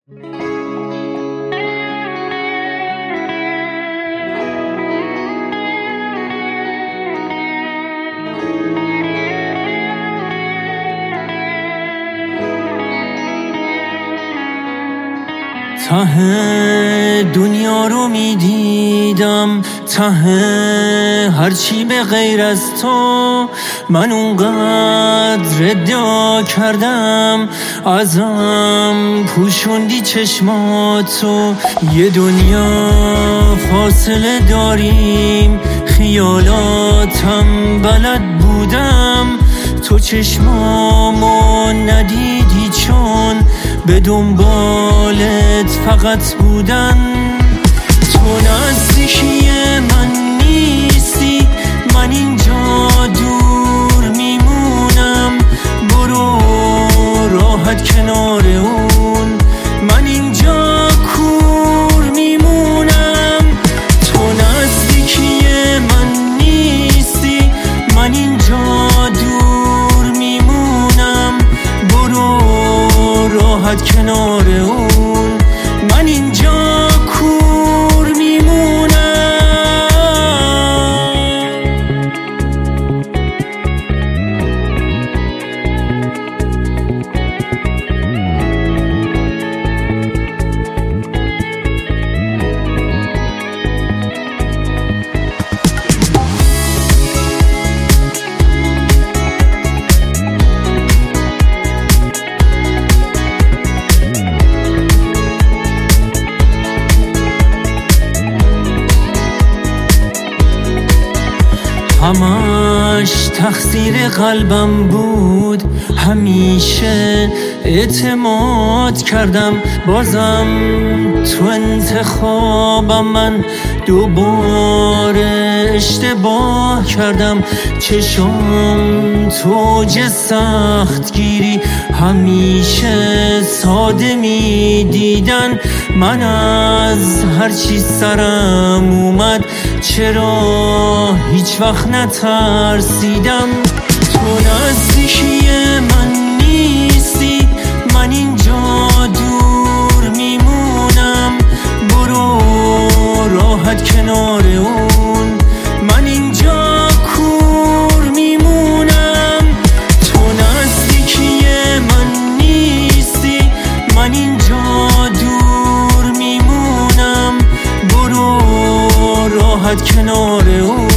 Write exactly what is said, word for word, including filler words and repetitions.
ته دنیا رو میدیدم، ته هرچی به غیر از تو. من اونقدر ادعا کردم، ازم پوشوندی چشماتو. یه دنیا فاصله داریم، خیالاتم بلد بودم، تو چشمامو ندیدی چون به دنبالت فقط بودن. تو نزدیکی من نیستی، من اینجا دور میمونم. برو راحت کنار اون، من اینجا کور میمونم. تو نزدیکی من نیستی، من اینجا دور میمونم. برو راحت کنار اون، من اینجا کور میمونم. همش تقصیر قلبم بود، همیشه اعتماد کردم. بازم تو انتخابم من دوباره اشتباه کردم. چشم توج سخت گیری همیشه ساده می دیدن. من از هرچی سرم اومد چرا هیچ وقت نترسیدم. تو نزدیکی من نیستی، من اینجا دور میمونم. برو راحت کنار اون، من اینجا کور میمونم. تو نزدیکی من نیستی، من اینجا دور میمونم. برو راحت کنار اون.